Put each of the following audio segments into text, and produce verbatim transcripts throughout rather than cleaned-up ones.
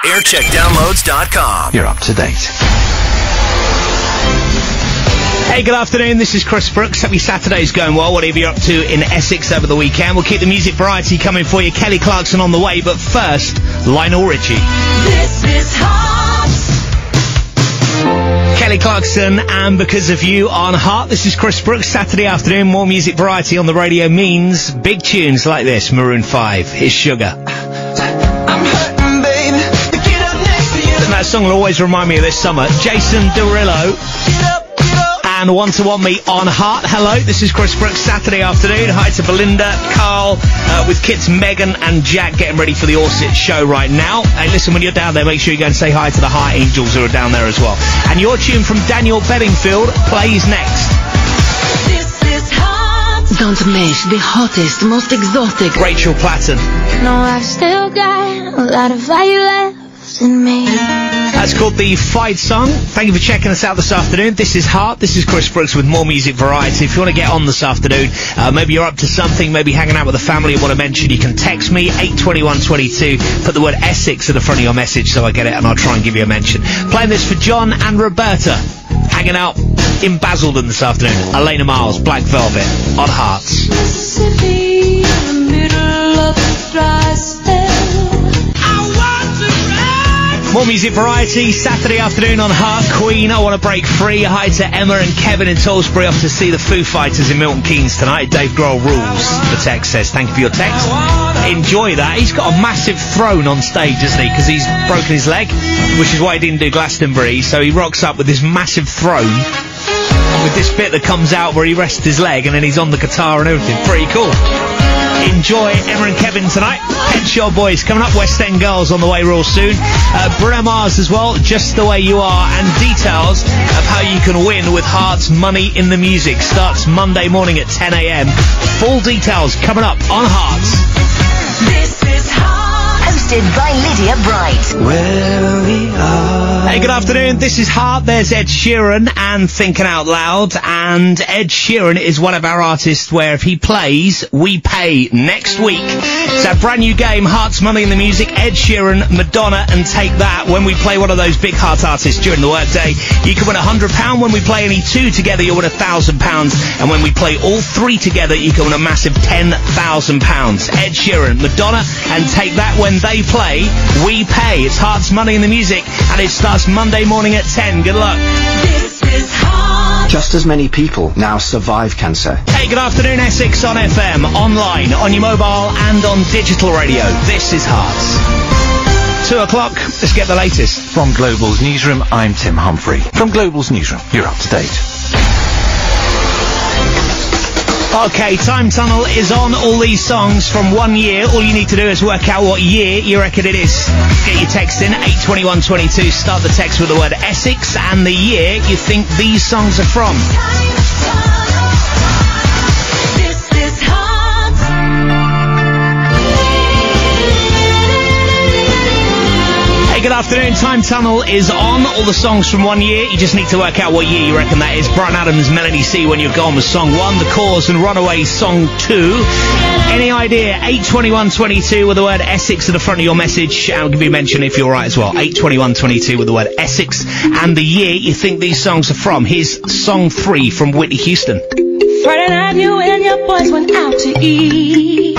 aircheck downloads dot com. You're up to date. Hey, good afternoon, this is Chris Brooks. Happy Saturday's going well, whatever you're up to in Essex over the weekend. We'll keep the music variety coming for you. Kelly Clarkson on the way, but first, Lionel Richie. This is Heart. Kelly Clarkson and Because of You on Heart. This is Chris Brooks. Saturday afternoon, more music variety on the radio means big tunes like this. Maroon five, Here's Sugar. I'm hurting, baby. Get up next to you. And that song will always remind me of this summer. Jason Derulo. Get up. And Want to Want Me on Heart. Hello, this is Chris Brooks, Saturday afternoon. Hi to Belinda, Carl, uh, with kids Megan and Jack getting ready for the Orset show right now. Hey, listen, when you're down there, make sure you go and say hi to the Heart Angels who are down there as well. And your tune from Daniel Bedingfield plays next. This is Heart. Don't miss the hottest, most exotic. Rachel Platten. No, I've still got a lot of fire left in me. That's called The Fight Song. Thank you for checking us out this afternoon. This is Heart. This is Chris Brooks with more music variety. If you want to get on this afternoon, uh, maybe you're up to something, maybe hanging out with a family you want to mention, you can text me, eight twenty-one twenty-two, put the word Essex at the front of your message so I get it and I'll try and give you a mention. Playing this for John and Roberta, hanging out in Basildon this afternoon. Elena Miles, Black Velvet, on Hearts. Mississippi, in the middle of the dry spell. More music variety, Saturday afternoon on Heart. Queen, I Want to Break Free. Hi to Emma and Kevin in Salisbury, off to see the Foo Fighters in Milton Keynes tonight. Dave Grohl rules, the text says. Thank you for your text. Enjoy that. He's got a massive throne on stage, isn't he? Because he's broken his leg, which is why he didn't do Glastonbury. So he rocks up with this massive throne, with this bit that comes out where he rests his leg, and then he's on the guitar and everything. Pretty cool. Enjoy Emma and Kevin tonight. Pet Shop Boys coming up. West End Girls on the way real soon. Uh, Bruno Mars as well, Just the Way You Are. And details of how you can win with Heart's Money in the Music starts Monday morning at ten a.m. Full details coming up on Hearts. This is Heart. Hosted by Lydia Bright. Where we are. Hey, good afternoon. This is Heart. There's Ed Sheeran and Thinking Out Loud. And Ed Sheeran is one of our artists where if he plays, we pay next week. It's our brand new game, Heart's Money in the Music. Ed Sheeran, Madonna, and Take That. When we play one of those big Heart artists during the workday, you can win one hundred pounds. When we play any two together, you'll win one thousand pounds. And when we play all three together, you can win a massive ten thousand pounds. Ed Sheeran, Madonna, and Take That. When they play, we pay. It's Heart's Money in the Music, and it starts Monday morning at ten. Good luck. This is Heart. Just as many people now survive cancer. Hey, good afternoon, Essex on F M, online, on your mobile, and on digital radio. This is Hearts. Two o'clock, let's get the latest. From Global's newsroom, I'm Tim Humphrey. From Global's newsroom, you're up to date. Okay, Time Tunnel is on. All these songs from one year. All you need to do is work out what year you reckon it is. Get your text in, eight twenty-one twenty-two. Start the text with the word Essex and the year you think these songs are from. This is Heart. Hey, good afternoon. Time Tunnel is on. All the songs from one year. You just need to work out what year you reckon that is. Bryan Adams, Melanie C, When You're Gone was song one. The Cause and Runaway song two. Any idea? eight twenty-one twenty-two with the word Essex at the front of your message. I'll give you a mention if you're right as well. eight twenty-one twenty-two with the word Essex and the year you think these songs are from. Here's song three from Whitney Houston. Friday night, you and your boys went out to eat.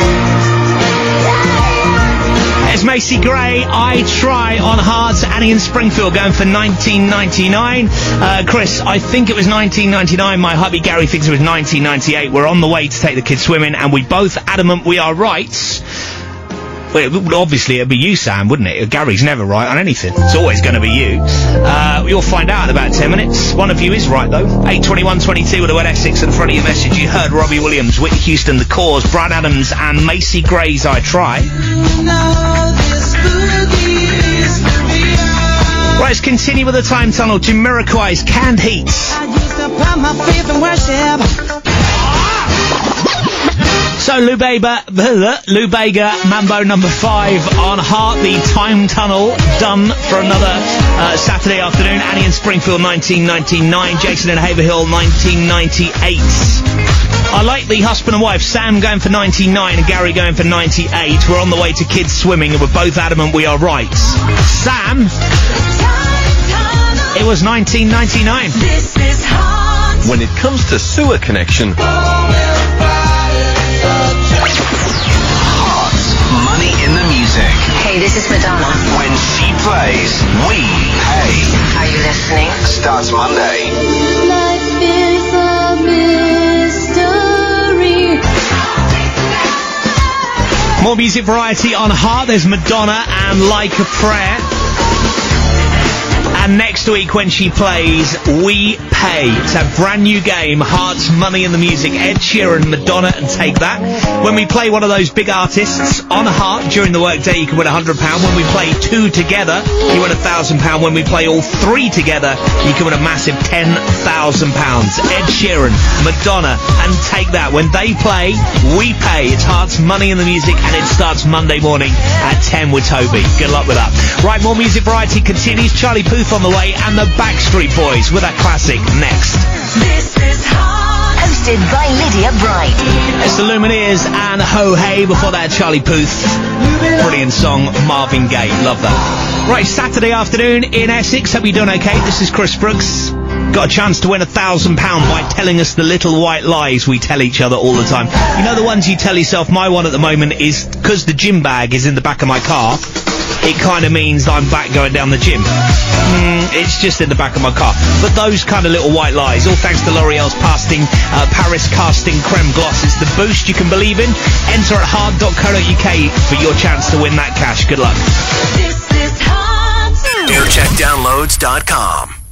There's Macy Gray, I Try on Hearts. Annie in Springfield going for nineteen ninety-nine. Uh, Chris, I think it was nineteen ninety-nine. My hubby Gary thinks it was nineteen ninety-eight. We're on the way to take the kids swimming, and we both adamant we are right. Well, it would, obviously it'd be you, Sam, wouldn't it? Gary's never right on anything. It's always going to be you. Uh, you'll find out in about ten minutes. One of you is right, though. eight twenty-one twenty-two with the word Essex at the front of your message. You heard Robbie Williams, Whitney Houston, The Cause, Bryan Adams, and Macy Gray's I Try. Right, let's continue with the Time Tunnel. Jamiroquai's Canned Heat. I used to put my faith in worship. So, Lou Bega, Lou Bega, Mambo number five on Heart, the Time Tunnel, done for another uh, Saturday afternoon. Annie in Springfield, nineteen ninety-nine. Jason in Haverhill, nineteen ninety-eight. I like the husband and wife, Sam going for ninety-nine and Gary going for ninety-eight. We're on the way to kids swimming and we're both adamant we are right. Sam, it was nineteen ninety-nine. This is hot. When it comes to sewer connection, Hot money in the music. Hey, this is Madonna. When she plays, we pay. Are you listening? Starts Monday. Life is a mystery. More music variety on Heart. There's Madonna and Like a Prayer. And next week when she plays, we pay. It's a brand new game, Heart's Money in the Music. Ed Sheeran, Madonna, and Take That. When we play one of those big artists on Heart during the workday, you can win one hundred pounds. When we play two together, you win one thousand pounds. When we play all three together, you can win a massive ten thousand pounds. Ed Sheeran, Madonna, and Take That. When they play, we pay. It's Heart's Money in the Music, and it starts Monday morning at ten with Toby. Good luck with that. Right, more music variety continues. Charlie Puth on the way, and the Backstreet Boys with a classic next. This is hot. Hosted by Lydia Bright. It's the Lumineers and Ho Hey. Before that, Charlie Puth. Brilliant song, Marvin Gaye. Love that. Right, Saturday afternoon in Essex. Hope you're doing okay. This is Chris Brooks. Got a chance to win a thousand pound by telling us the little white lies we tell each other all the time. You know the ones you tell yourself? My one at the moment is, because the gym bag is in the back of my car, it kind of means I'm back going down the gym. Mm, it's just in the back of my car. But those kind of little white lies, all thanks to L'Oreal's casting, uh, Paris Casting Creme Gloss. It's the boost you can believe in. Enter at hard dot co dot uk for your chance to win that cash. Good luck. This is hot. aircheck downloads dot com.